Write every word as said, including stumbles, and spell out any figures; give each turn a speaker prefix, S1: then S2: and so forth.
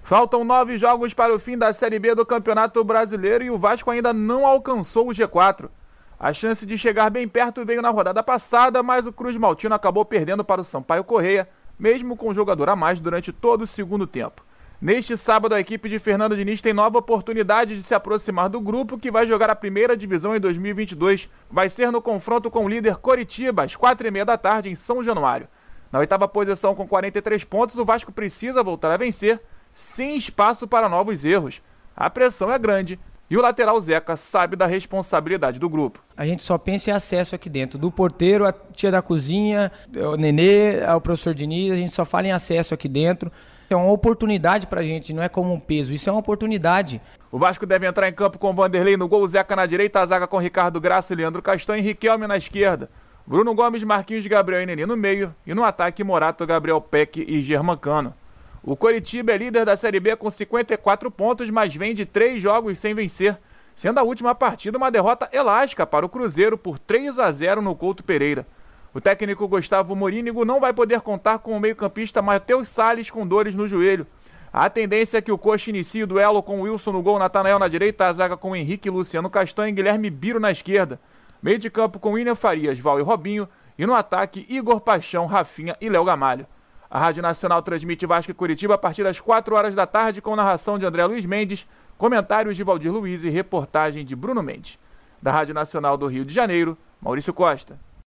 S1: Faltam nove jogos para o fim da Série B do Campeonato Brasileiro e o Vasco ainda não alcançou o G quatro. A chance de chegar bem perto veio na rodada passada, mas o Cruz Maltino acabou perdendo para o Sampaio Corrêa, mesmo com um jogador a mais durante todo o segundo tempo. Neste sábado, a equipe de Fernando Diniz tem nova oportunidade de se aproximar do grupo que vai jogar a primeira divisão em dois mil e vinte e dois. Vai ser no confronto com o líder Coritiba, às quatro e meia da tarde, em São Januário. Na oitava posição, com quarenta e três pontos, o Vasco precisa voltar a vencer, sem espaço para novos erros. A pressão é grande e o lateral Zeca sabe da responsabilidade do grupo.
S2: A gente só pensa em acesso aqui dentro, do porteiro, a tia da cozinha, o Nenê, o professor Diniz, a gente só fala em acesso aqui dentro. É uma oportunidade pra gente, não é como um peso, isso é uma oportunidade.
S1: O Vasco deve entrar em campo com Vanderlei no gol, Zeca na direita, a zaga com Ricardo Graça e Leandro Castanho e Riquelme na esquerda. Bruno Gomes, Marquinhos, Gabriel e Nenê no meio e no ataque Morato, Gabriel Peck e Germancano. O Coritiba é líder da Série B com cinquenta e quatro pontos, mas vem de três jogos sem vencer, sendo a última partida uma derrota elástica para o Cruzeiro por três a zero no Couto Pereira. O técnico Gustavo Morínigo não vai poder contar com o meio-campista Matheus Salles com dores no joelho. A tendência é que o Coxa inicie o duelo com Wilson no gol, Natanael na direita, a zaga com Henrique, Luciano Castanho e Guilherme Biro na esquerda. Meio de campo com William Farias, Val e Robinho e no ataque Igor Paixão, Rafinha e Léo Gamalho. A Rádio Nacional transmite Vasco e Coritiba a partir das quatro horas da tarde com narração de André Luiz Mendes, comentários de Valdir Luiz e reportagem de Bruno Mendes. Da Rádio Nacional do Rio de Janeiro, Maurício Costa.